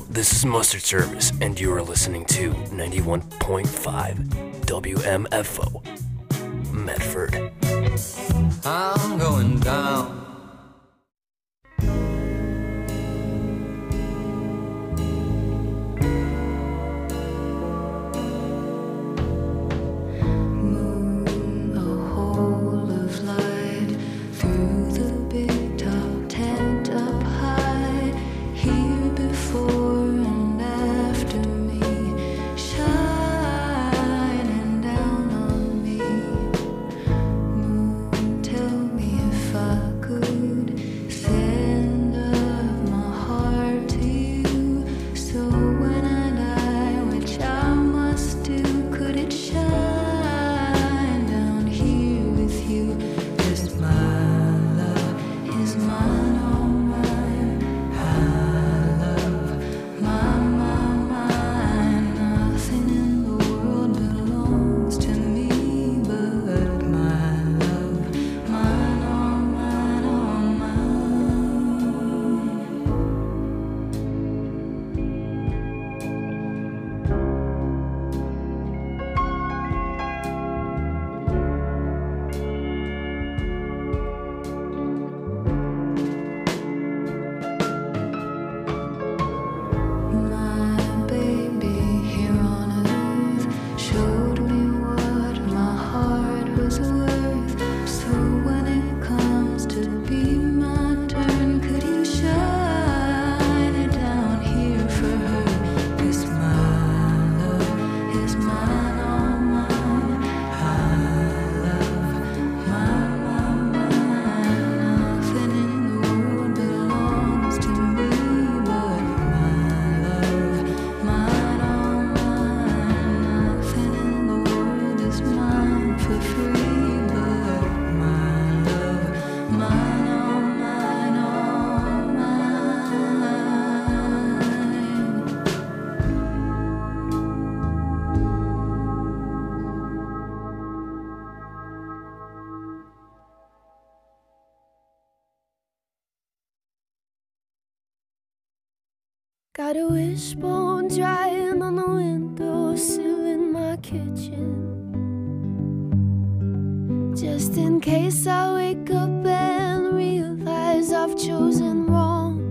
This is Mustard Service, and you are listening to 91.5 WMFO, Medford. I'm going down. Got a wishbone drying on the windowsill in my kitchen, just in case I wake up and realize I've chosen wrong.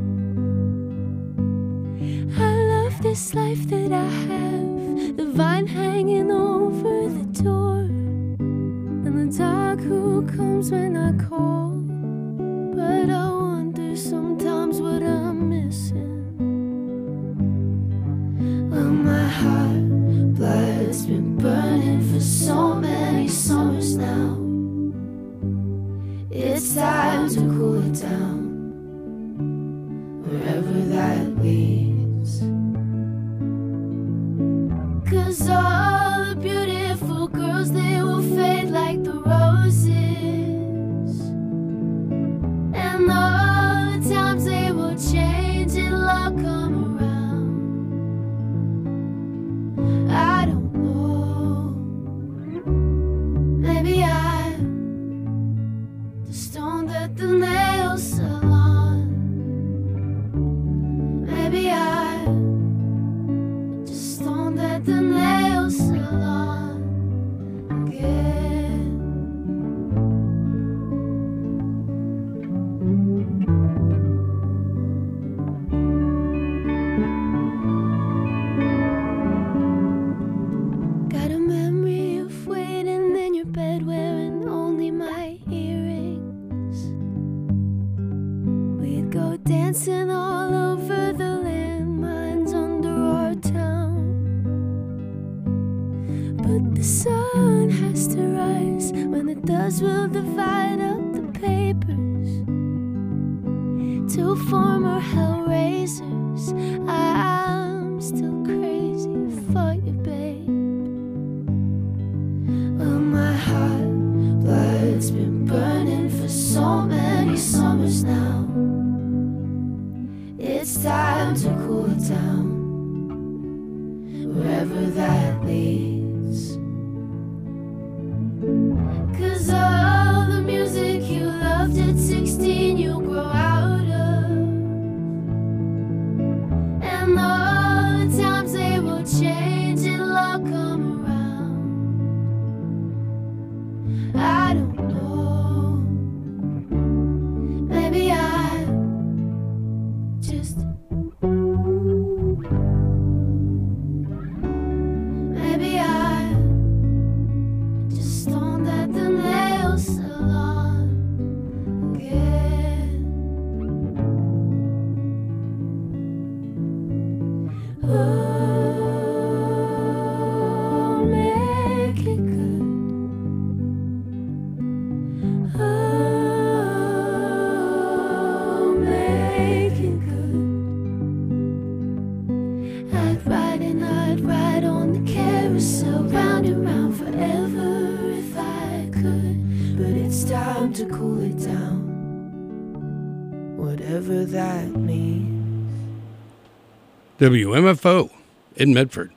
I love this life that I have, the vine hanging over the door, and the dog who comes when I call. But I wonder sometimes what I'm missing. Well, my heart blood's been burning for so many summers now. It's time to cool it down, wherever that leads. 'Cause all the beautiful girls, they will fade like the roses, and all the times they will change and love come around. I don't know, maybe I'm the stone that the nails salon. Maybe I'm just stone that the nails salon again. Got a memory of waiting in your bed wearing only my earrings. We'd go dancing all over the landmines under our town. But the sun has to rise when it does, we'll divide up the papers. Two former hellraisers, I'm still crazy for you, babe. Well, my heart blood's been burning for so many summers now. It's time to cool it down, wherever that leads. 'Cause all the music you loved at 16 you'll grow out of, and whatever that means. WMFO in Medford.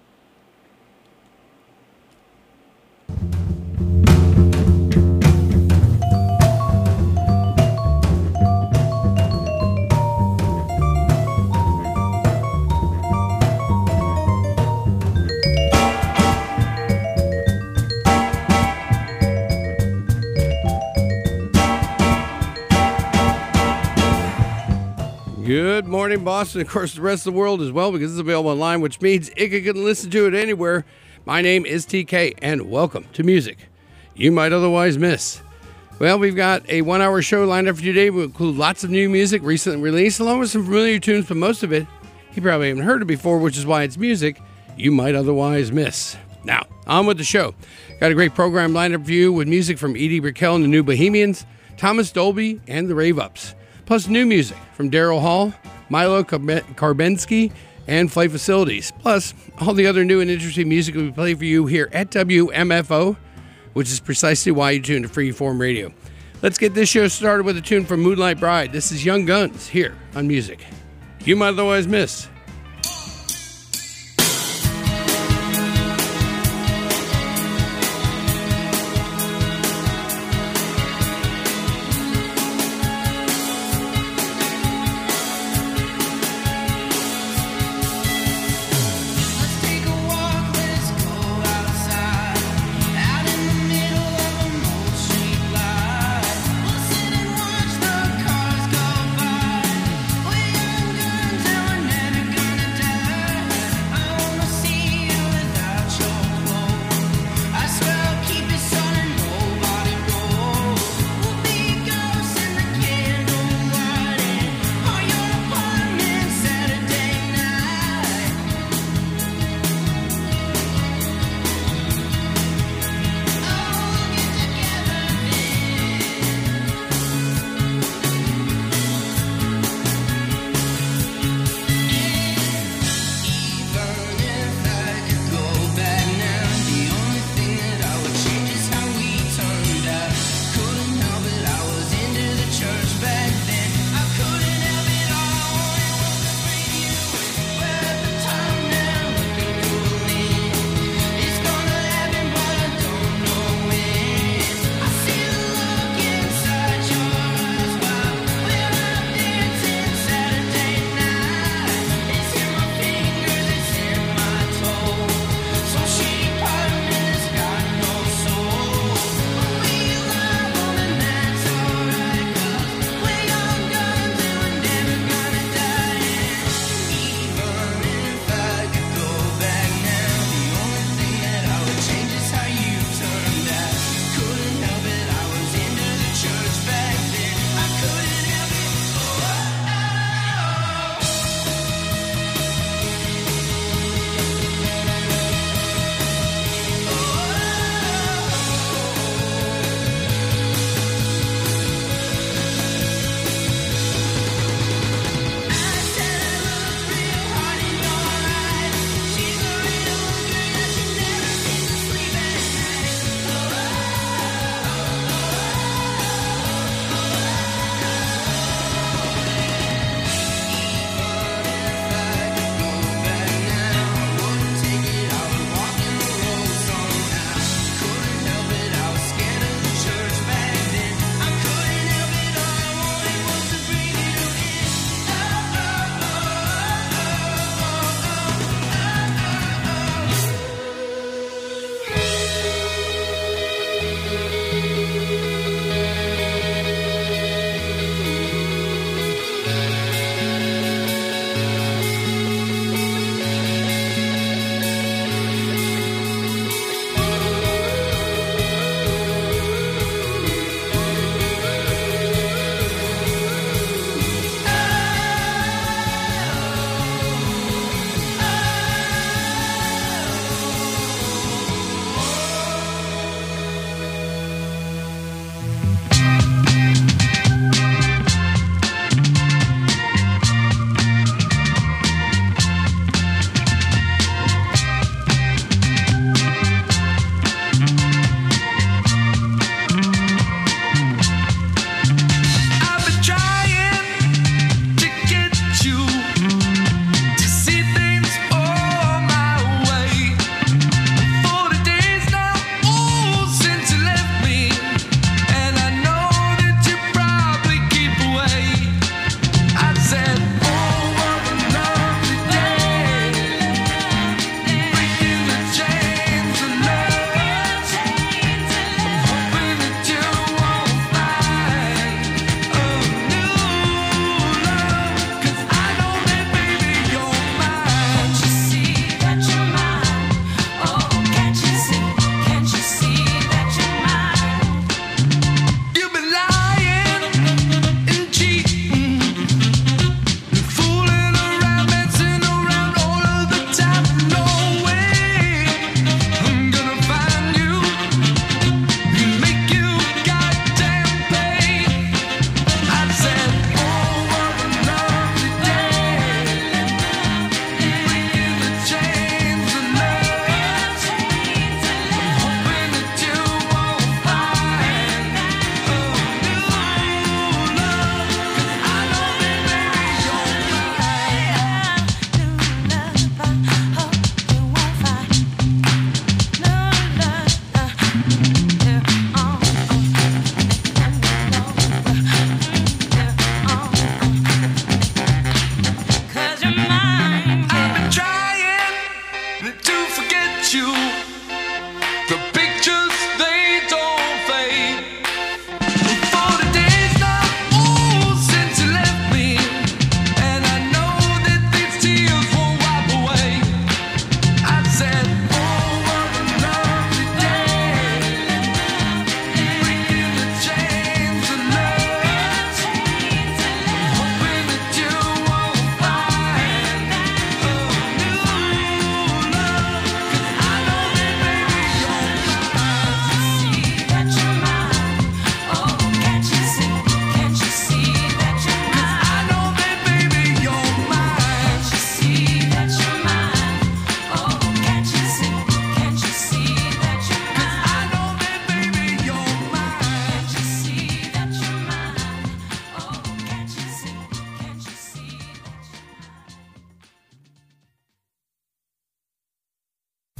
Good morning, Boston. Of course, the rest of the world as well, because it's available online, which means you can listen to it anywhere. My name is TK, and welcome to Music You Might Otherwise Miss. Well, we've got a 1-hour show lined up for today. We'll include lots of new music recently released, along with some familiar tunes, but most of it, you probably haven't heard it before, which is why it's music you might otherwise miss. Now, on with the show. Got a great program lined up for you with music from Edie Brickell and the New Bohemians, Thomas Dolby, and the Rave Ups. Plus new music from Daryl Hall, Milo Karbensky, and Flight Facilities. Plus all the other new and interesting music we play for you here at WMFO, which is precisely why you tune to Freeform Radio. Let's get this show started with a tune from Moonlight Bride. This is Young Guns here on Music You Might Otherwise Miss. Never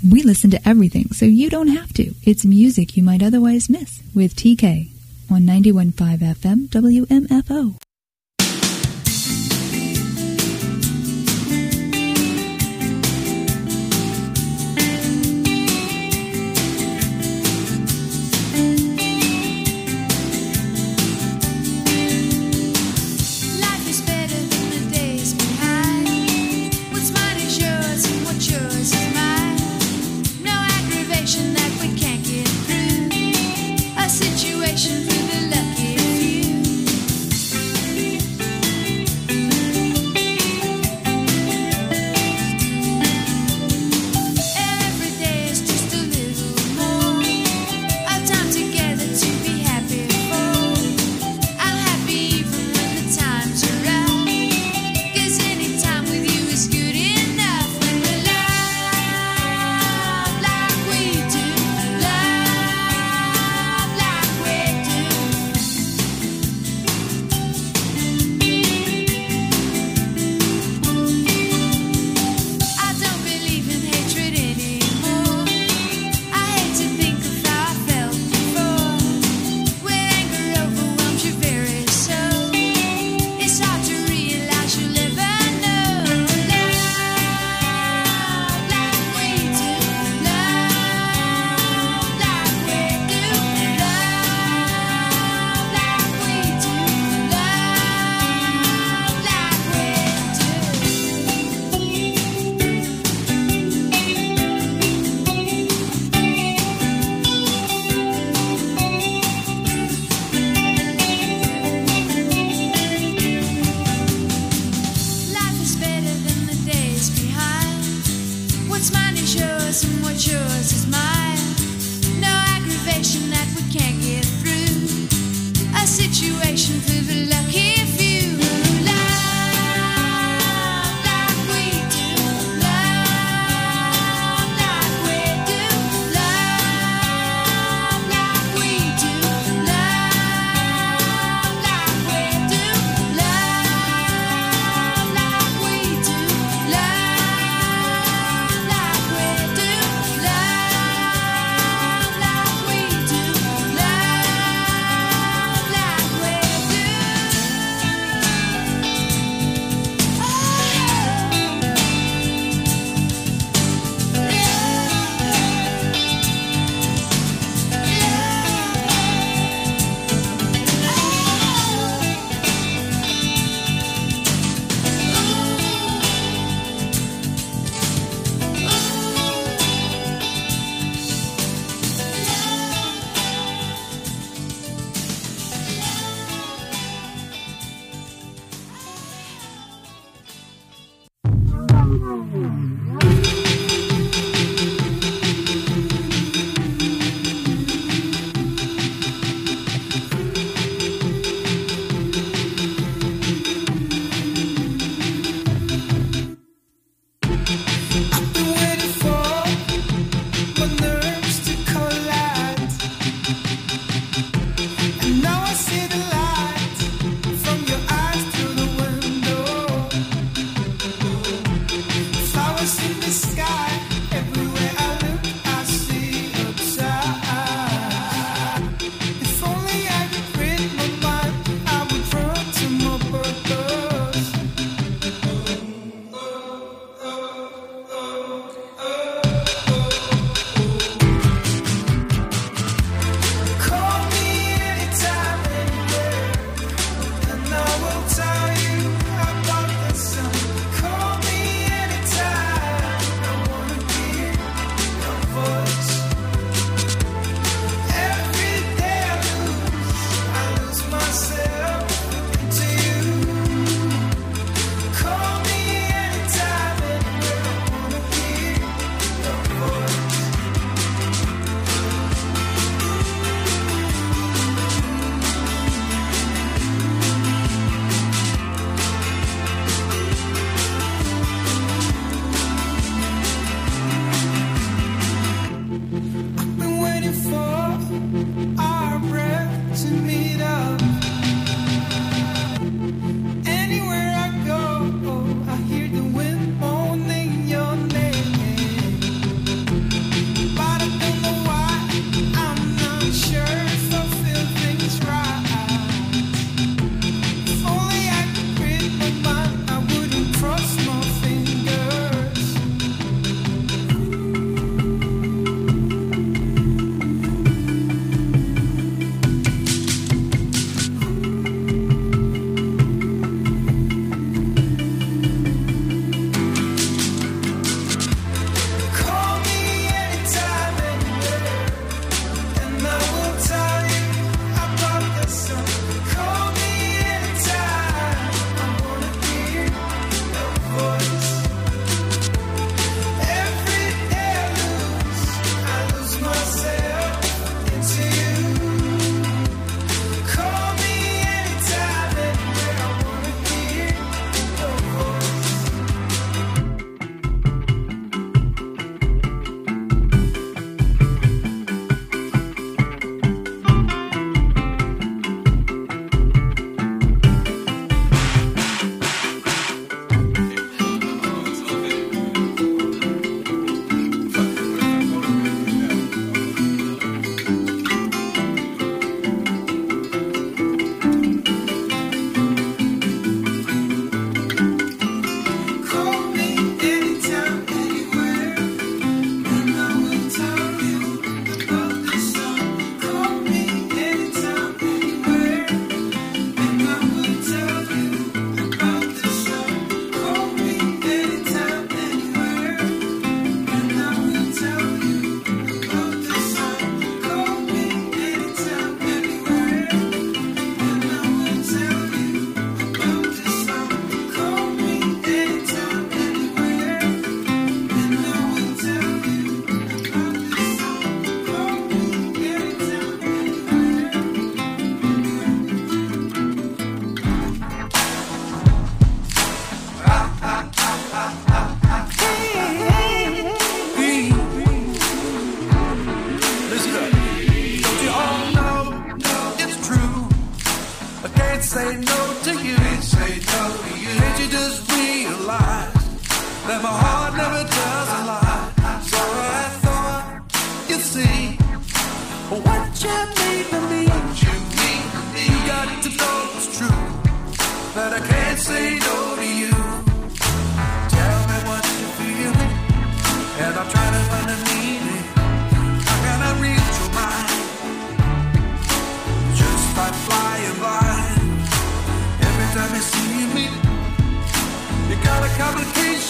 We listen to everything, so you don't have to. It's music you might otherwise miss with TK on 91.5 FM WMFO. Situation for the lucky few.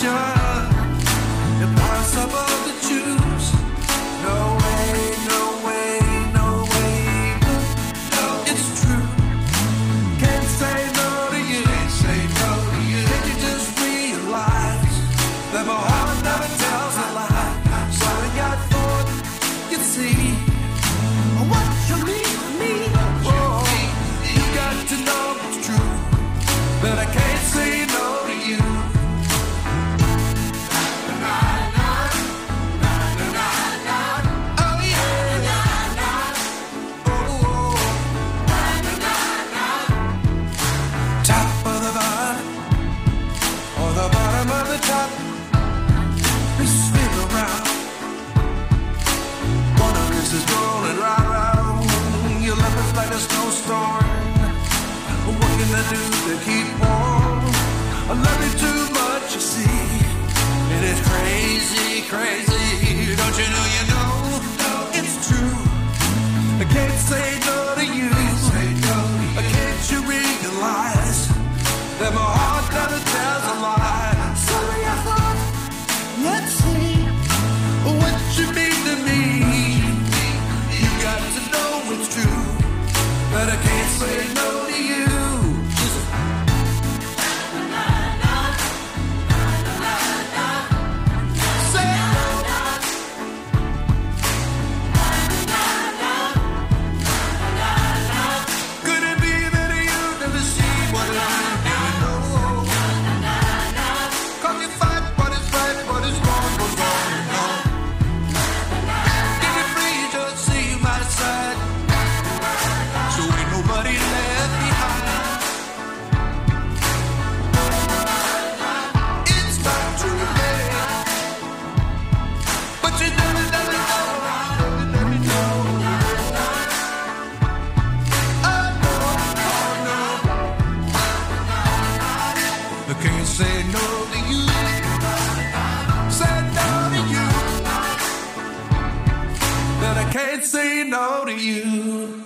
No to you.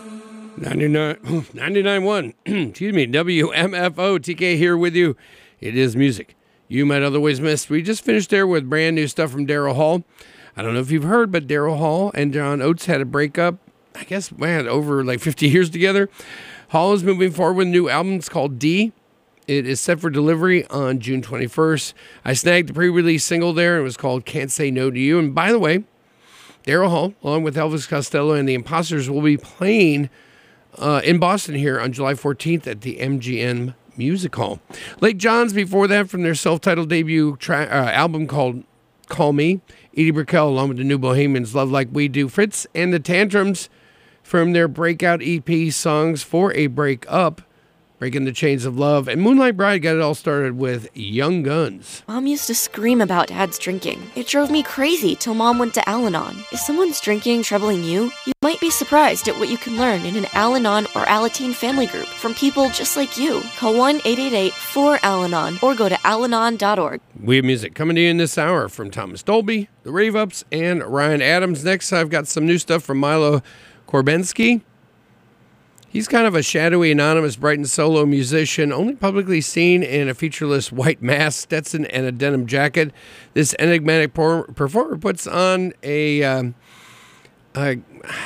99.1, excuse me, WMFO, TK here with you. It is music you might otherwise miss. We just finished there with brand new stuff from Daryl Hall. I don't know if you've heard, but Daryl Hall and John Oates had a breakup, I guess, man, over like 50 years together. Hall is moving forward with a new album. It's called D. It is set for delivery on June 21st. I snagged the pre-release single there. It was called Can't Say No to You. And by the way, Daryl Hall, along with Elvis Costello and the Imposters, will be playing in Boston here on July 14th at the MGM Music Hall. Lake John's before that from their self-titled debut album called Call Me. Edie Brickell, along with the New Bohemians, Love Like We Do. Fritz and the Tantrums from their breakout EP, Songs for a Breakup, Breaking the Chains of Love. And Moonlight Bride got it all started with Young Guns. Mom used to scream about Dad's drinking. It drove me crazy till Mom went to Al-Anon. Is someone's drinking troubling you? You might be surprised at what you can learn in an Al-Anon or Alateen family group from people just like you. Call 1-888-4-AL-ANON or go to alanon.org. We have music coming to you in this hour from Thomas Dolby, the Rave Ups, and Ryan Adams. Next, I've got some new stuff from Milo Korbensky. He's kind of a shadowy, anonymous Brighton solo musician, only publicly seen in a featureless white mask, Stetson, and a denim jacket. This enigmatic performer puts on a kind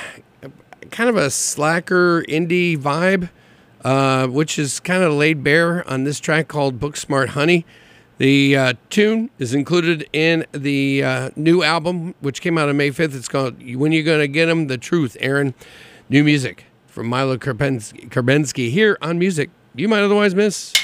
of a slacker indie vibe, which is kind of laid bare on this track called Booksmart Honey. The tune is included in the new album, which came out on May 5th. It's called When You Gonna Get 'Em, The Truth, Aaron. New music from Milo Korbensky here on Music You Might Otherwise Miss.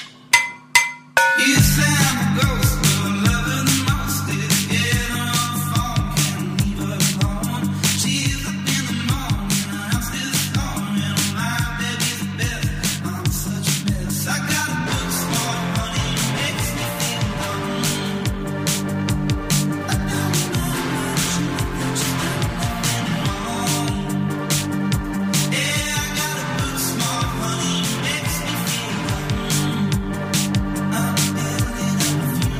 Honey,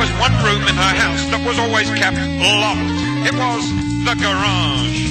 was one room in her house that was always kept locked. It was the garage.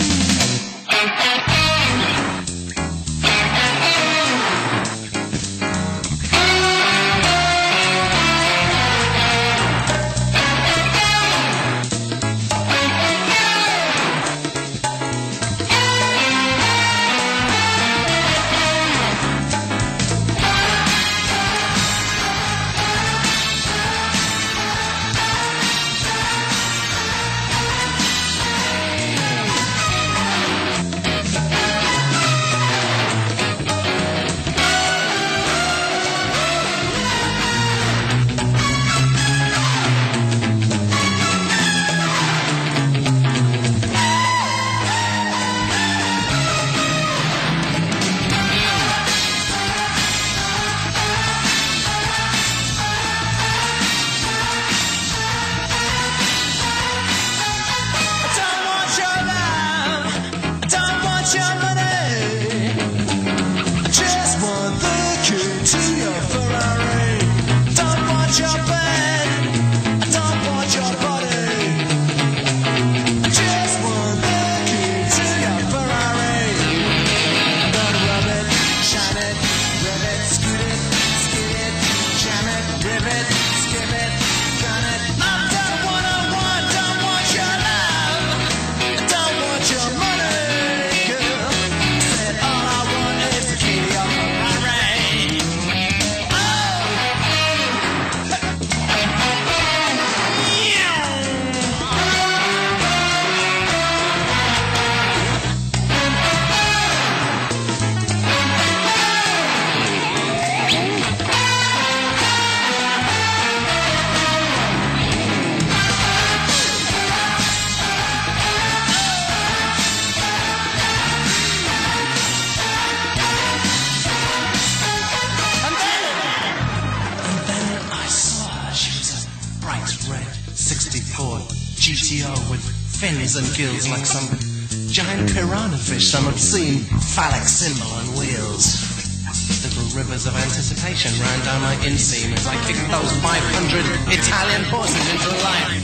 And gills like some giant piranha fish, some obscene phallic symbol on wheels. Little rivers of anticipation ran down my inseam as I kicked those 500 Italian horses into life.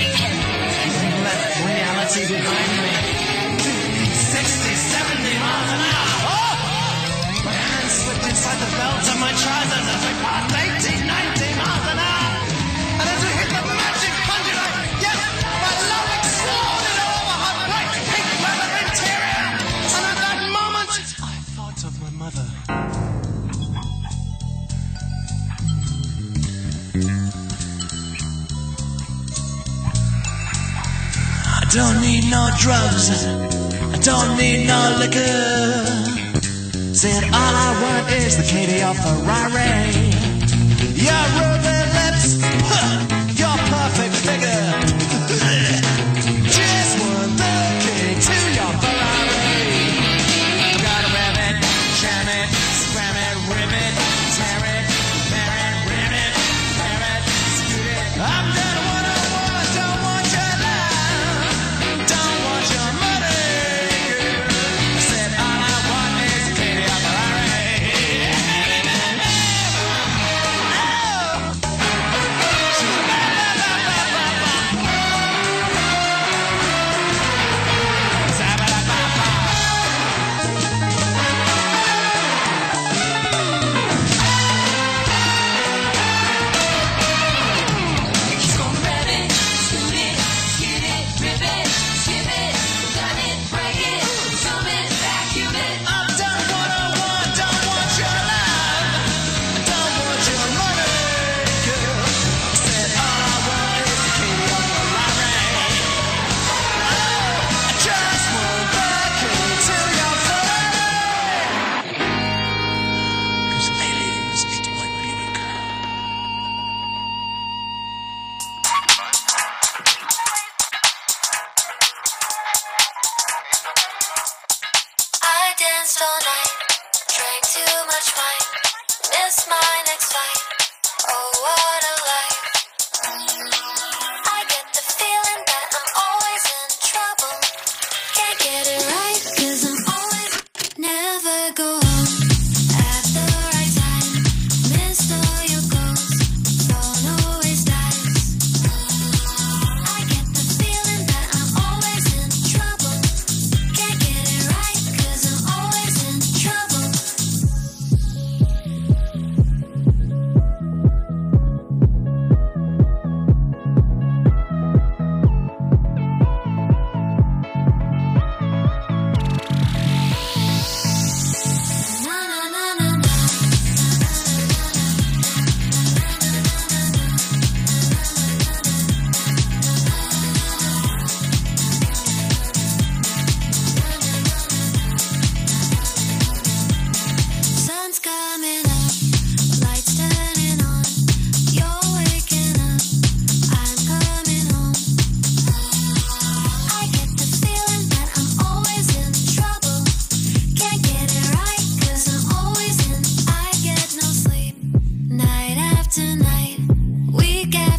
Left reality behind me. 60, 70 miles an hour. Oh! My hand slipped inside the belt of my trousers as we passed 80, 90 miles an hour. And as we hit the magic conduit, my love exploded over her bright pink leather interior. And at that moment, I thought of my mother. I don't need no drugs. I don't need no liquor. Said all I want is the Katie of Ferrari. Your ruby lips, your perfect figure. Just want the key to your Ferrari. Gotta rev it, jam it, scram it, rip it, tear it, tear it, rip it, tear it, scoot it. I'm done what I want, don't want your love, don't want your money, girl. I said all I want is a Katie of Ferrari. Oh.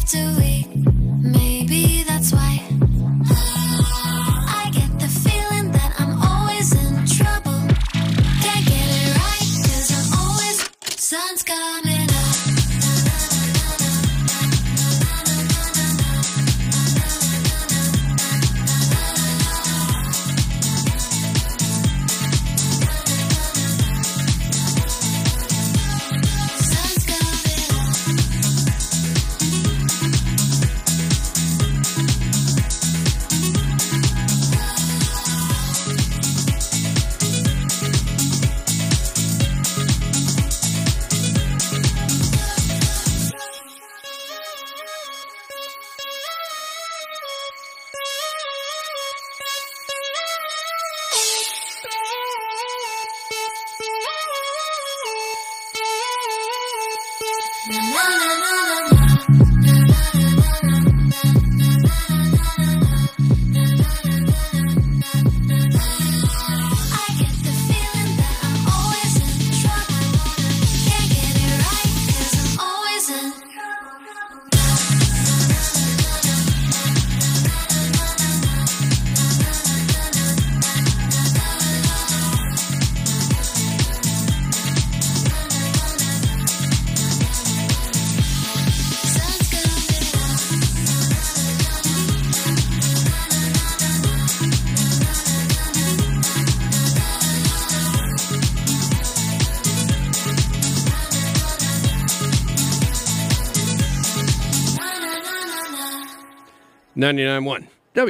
too weak. Maybe that's why I get the feeling that I'm always in trouble. Can't get it right, 'cause I'm always sun's coming up. .991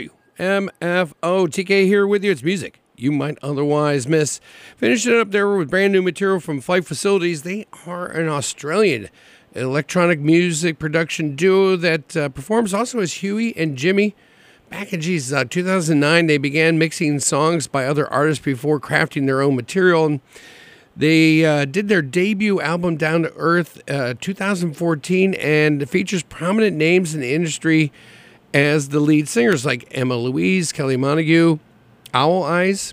WMFO. TK here with you. It's music you might otherwise miss. Finishing it up there with brand new material from Flight Facilities. They are an Australian electronic music production duo that performs also as Huey and Jimmy. Back in 2009, they began mixing songs by other artists before crafting their own material. They did their debut album, Down to Earth, 2014, and it features prominent names in the industry as the lead singers like Emma Louise, Kelly Montague, Owl Eyes,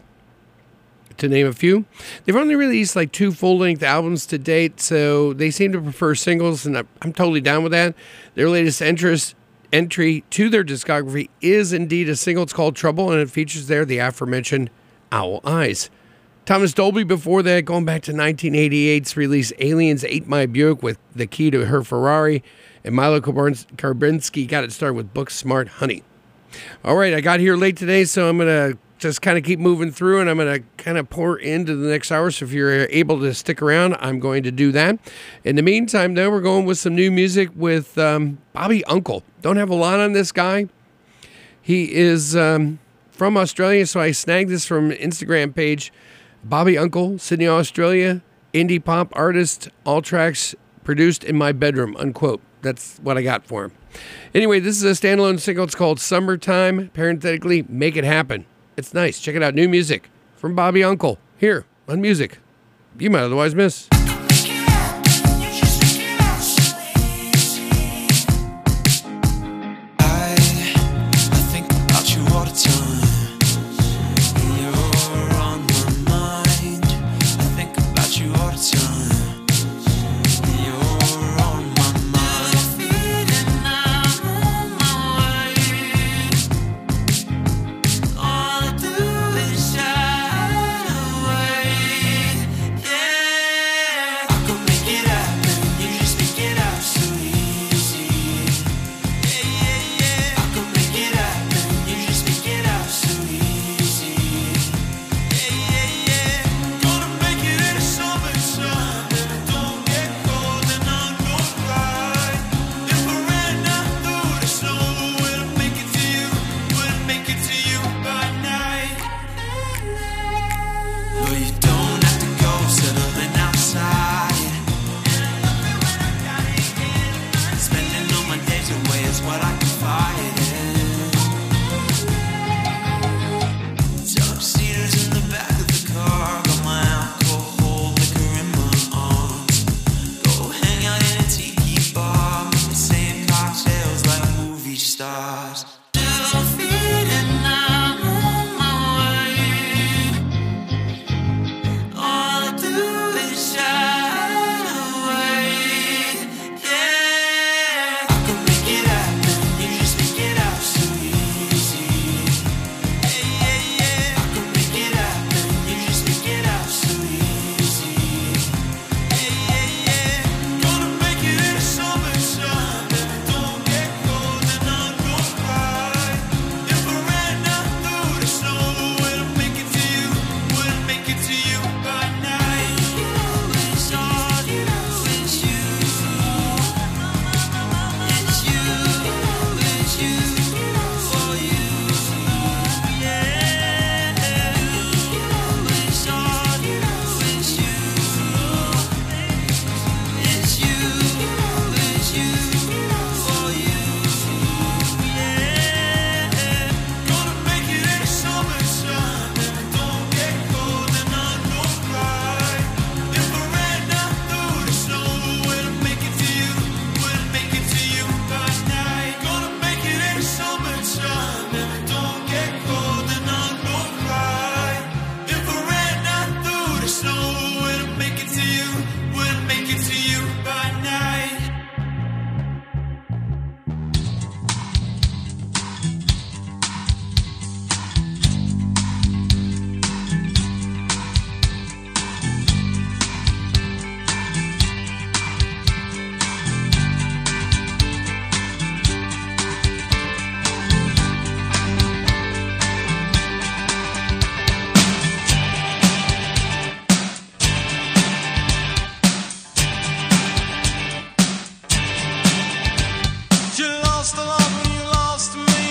to name a few. They've only released like 2 full-length albums to date, so they seem to prefer singles, and I'm totally down with that. Their latest entry to their discography is indeed a single. It's called Trouble, and it features there the aforementioned Owl Eyes. Thomas Dolby before that, going back to 1988's release Aliens Ate My Buick with the key to her Ferrari. And Milo Karbinsky got it started with Book Smart Honey. All right, I got here late today, so I'm going to just kind of keep moving through, and I'm going to kind of pour into the next hour. So if you're able to stick around, I'm going to do that. In the meantime, though, we're going with some new music with Bobby Uncle. Don't have a lot on this guy. He is from Australia, so I snagged this from an Instagram page. Bobby Uncle, Sydney, Australia, indie pop artist, all tracks produced in my bedroom, unquote. That's what I got for him. Anyway, this is a standalone single. It's called Summertime. Parenthetically, Make It Happen. It's nice. Check it out. New music from Bobby Uncle here on Music You Might Otherwise Miss. Make it up. lost the love when you lost me.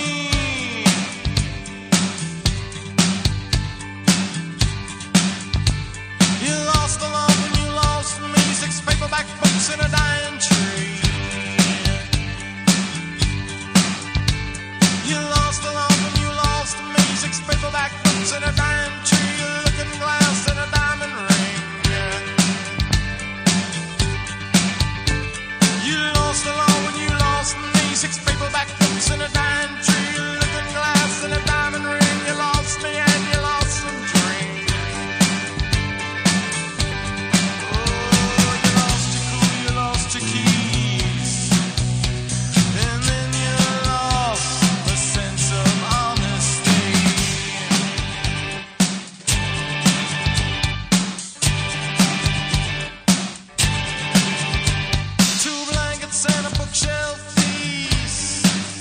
You lost the love when you lost me. 6 paperback books in a dying tree. You lost the love when you lost me. 6 paperback books in a dying tree. A looking glass and a diamond ring. You lost the love when you lost me. 6 paperback books in a dying tree. A looking glass and a diamond ring. You lost me and you lost some dreams. Oh, you lost your cool, you lost your keys. And then you lost the sense of honesty. Two blankets and a bookshelf piece.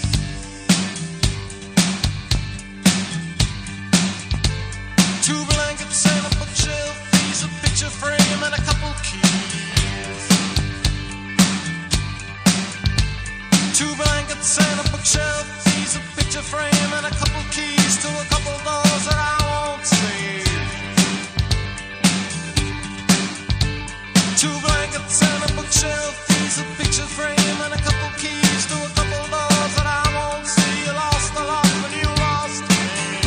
Two blankets and a bookshelf piece. A picture frame and a couple keys. Two blankets and a bookshelf piece. A picture frame and a couple keys to a couple doors that I won't see. Two blankets and a bookshelf piece. A picture frame and a couple keys to a couple doors that I won't see. You lost the love when you lost me.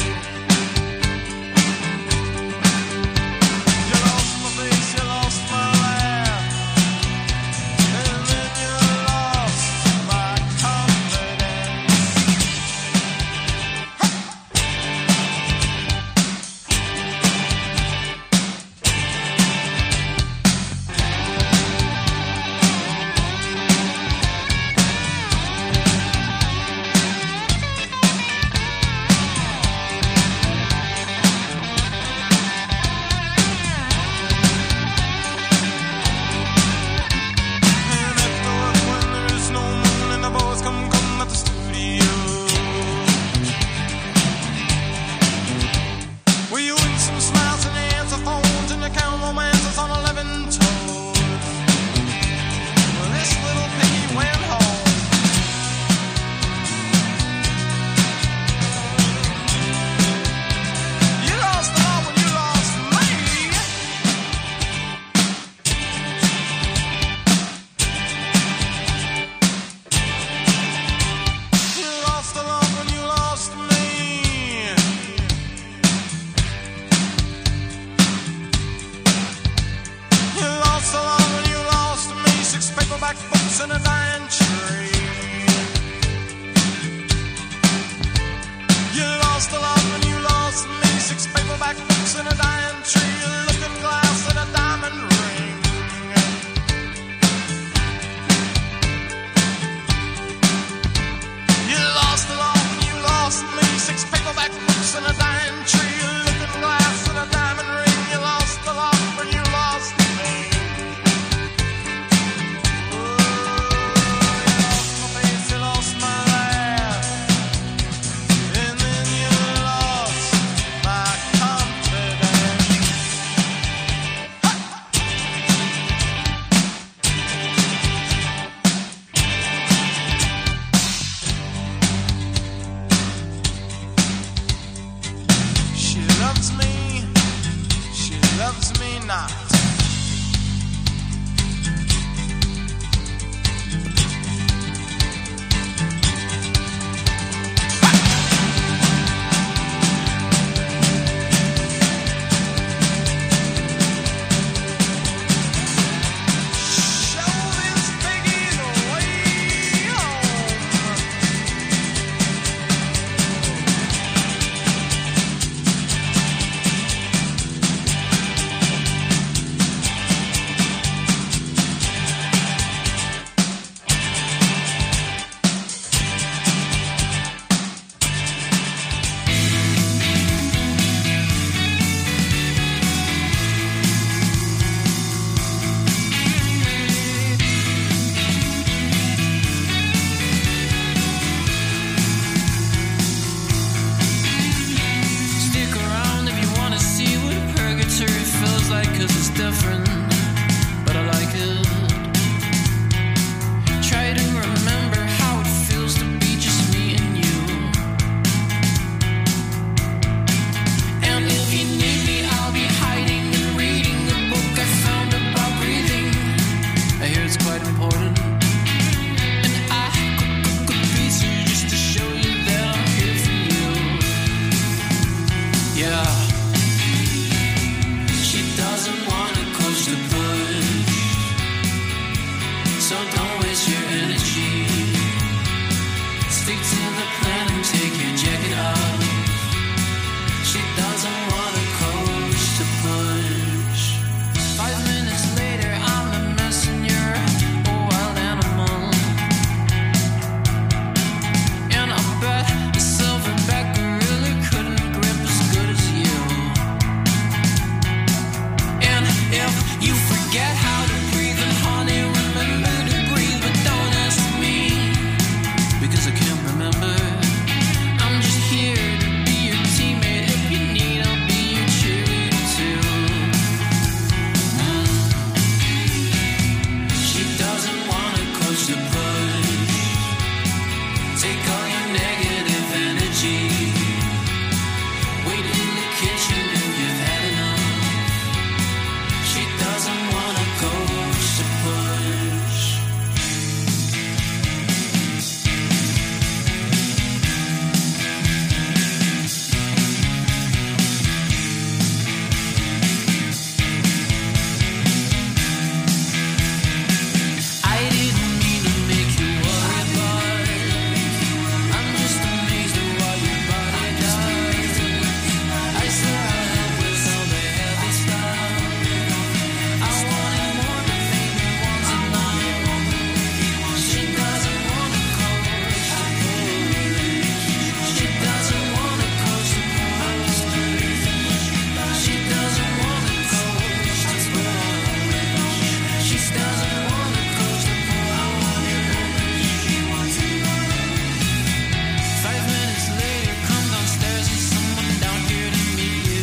You lost my face, you lost my laugh. And then you lost my confidence. Stick to the plan and take your jacket off. She doesn't want a coach to push. 5 minutes later, I'm a messenger, a wild animal. And I bet the silverback gorilla couldn't grip as good as you. And if you forget how to breathe in honey, remember to breathe, but don't ask me, because I can't remember. I'm just here to be your teammate. If you need, I'll be your cheerleader too. She doesn't want a coach to push. Take all your negative energy. Wait in the kitchen if you've had enough. She doesn't want a coach to push. I didn't mean to make you worry, but I'm just amazed at what your body does. I still help with all the heavy stuff. I wanted more, but maybe one's enough. She doesn't want a coach to push. She doesn't want a coach to push. She doesn't want a coach to push. She doesn't want a coach to push. 5 minutes later, come downstairs, there's someone down here to meet you.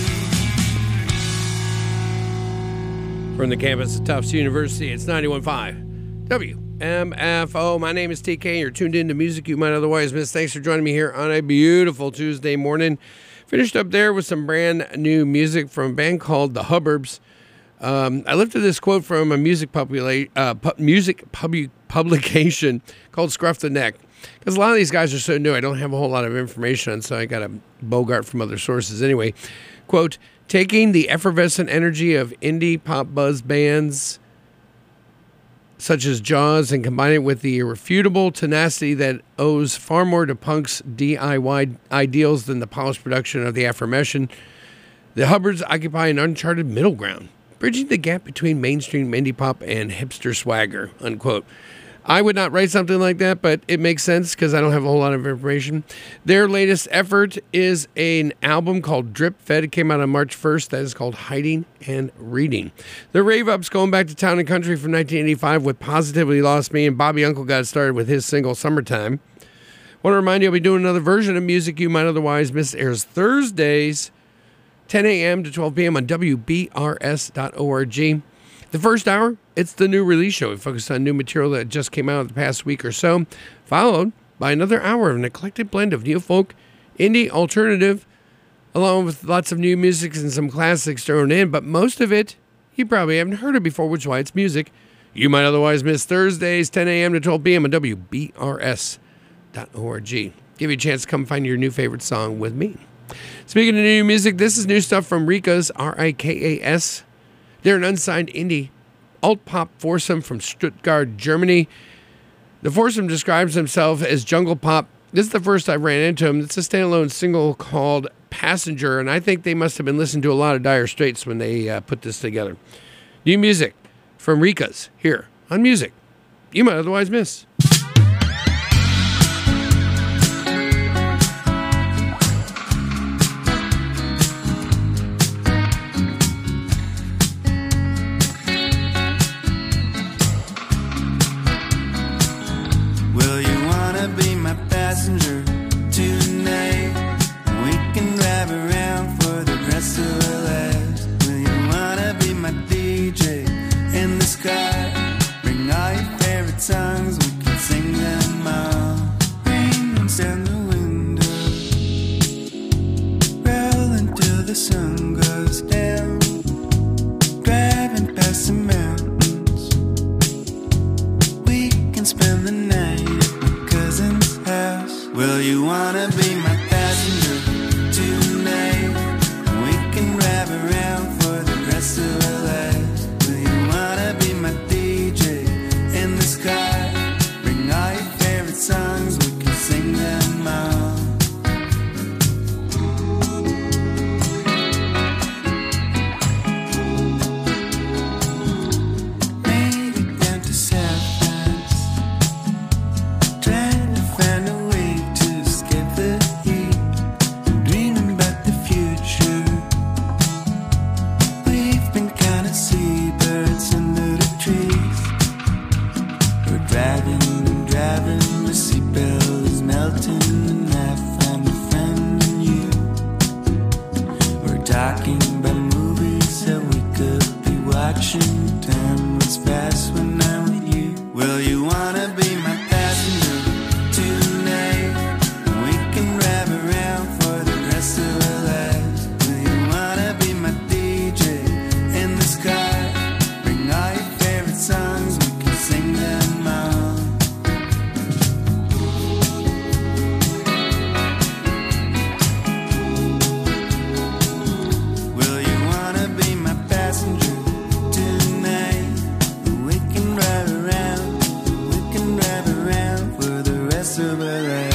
From the campus of Tufts University, it's 91.5 WMFO. My name is TK. You're tuned in to Music You Might Otherwise Miss. Thanks for joining me here on a beautiful Tuesday morning. Finished up there with some brand new music from a band called The Hubbarbs. I lifted this quote from a music publication called Scruff the Neck. Because a lot of these guys are so new, I don't have a whole lot of information on, so I got to bogart from other sources. Anyway, quote, taking the effervescent energy of indie pop buzz bands such as Jaws and combining it with the irrefutable tenacity that owes far more to punk's DIY ideals than the polished production of the aforementioned, the Hubbarbs occupy an uncharted middle ground, bridging the gap between mainstream indie pop and hipster swagger, unquote. I would not write something like that, but it makes sense because I don't have a whole lot of information. Their latest effort is an album called Drip Fed. It came out on March 1st. That is called Hiding and Reading. The rave-ups going back to Town and Country from 1985 with Positively Lost Me, and Bobby Uncle got started with his single Summertime. I want to remind you I'll be doing another version of Music You Might Otherwise Miss. Airs Thursdays, 10 a.m. to 12 p.m. on WBRS.org. The first hour, it's the new release show. We focus on new material that just came out the past week or so, followed by another hour of an eclectic blend of neo folk, indie, alternative, along with lots of new music and some classics thrown in, but most of it you probably haven't heard of before, which is why it's music you might otherwise miss. Thursdays, 10 a.m. to 12 p.m. on WBRS.org. Give you a chance to come find your new favorite song with me. Speaking of new music, this is new stuff from Rikas, R-I-K-A-S. They're an unsigned indie alt-pop foursome from Stuttgart, Germany. The foursome describes themselves as jungle pop. This is the first I ran into them. It's a standalone single called Passenger, and I think they must have been listening to a lot of Dire Straits when they put this together. New music from Rikas here on Music You Might Otherwise Miss. Passenger tonight, we can drive around for the rest of our lives. Will you wanna be my DJ in the sky? Bring all your favorite songs, we can sing them all. Rain down the window, roll until the sun goes down. Driving past the mountains, we can spend the night at my cousin's house. Will you wanna be my passenger tonight? We can drive around for the rest of our lives. Will you wanna be my DJ in the sky? Bring all your favorite songs, we can sing them. melting and I found a friend in you. We're talking about movies that we could be watching. Time moves fast when I'm with you. Will you wanna be my passenger tonight? We can drive around for the rest of our lives. Will you wanna be my DJ in this car? Bring all your favorite songs, we can sing them all. Will you wanna be my passenger tonight? We can drive around for the rest of our lives.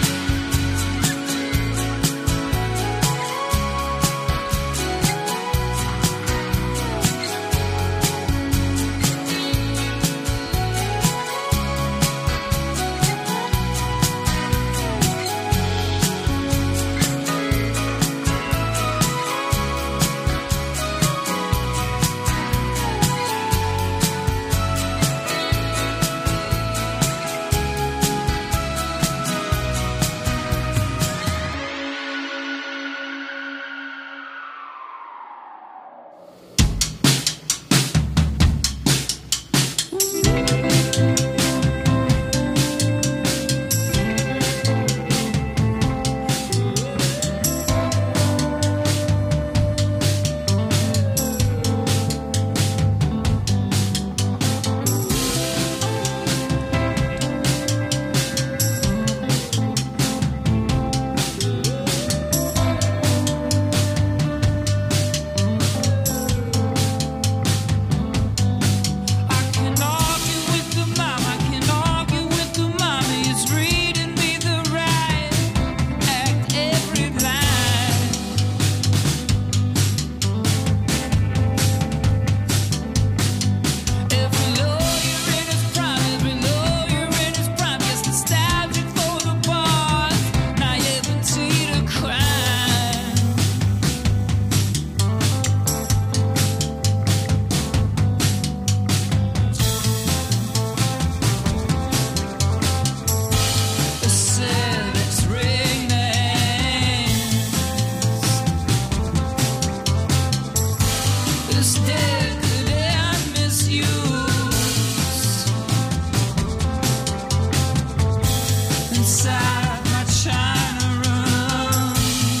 Inside my China room,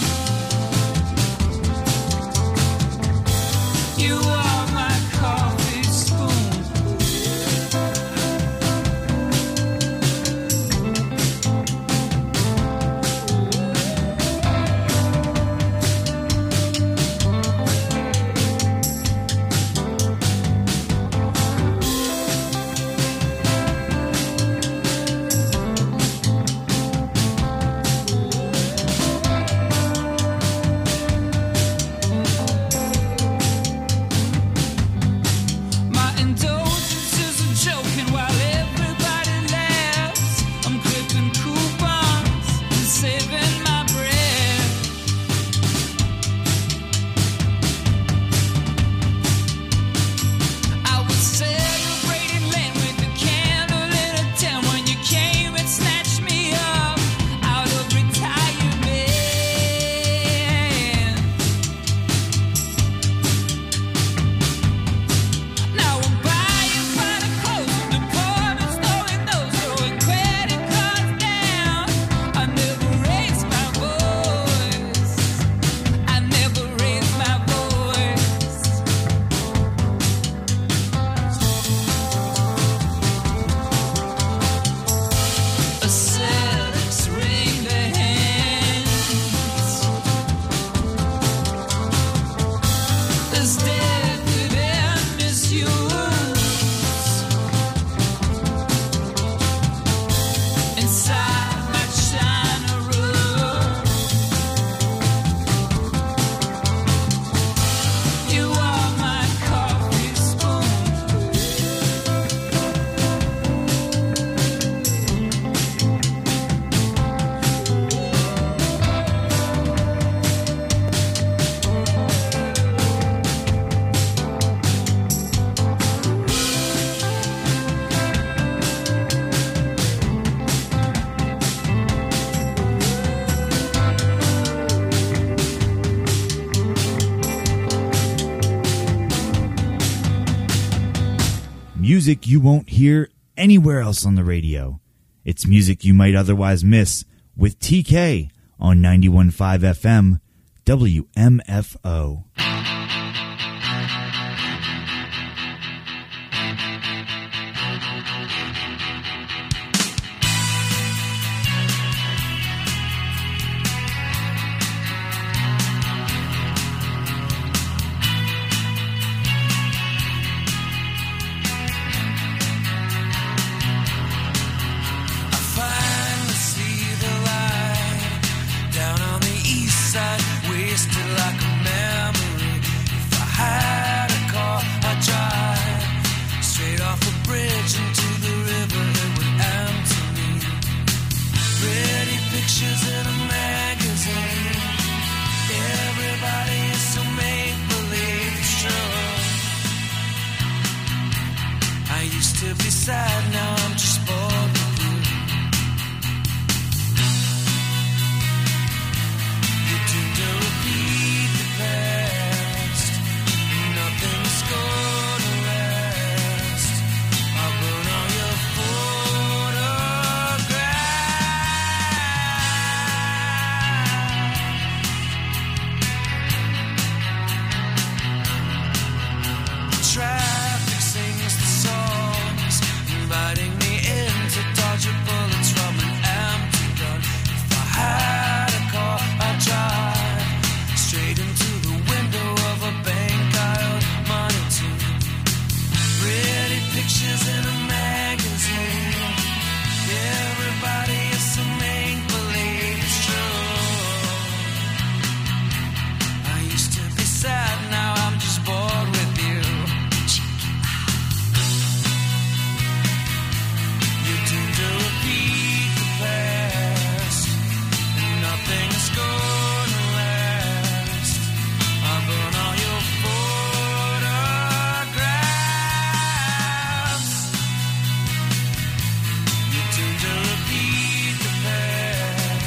you are my coffee spoon. music you won't hear anywhere else on the radio. It's music you might otherwise miss with TK on 91.5 FM WMFO. To be sad, now I'm just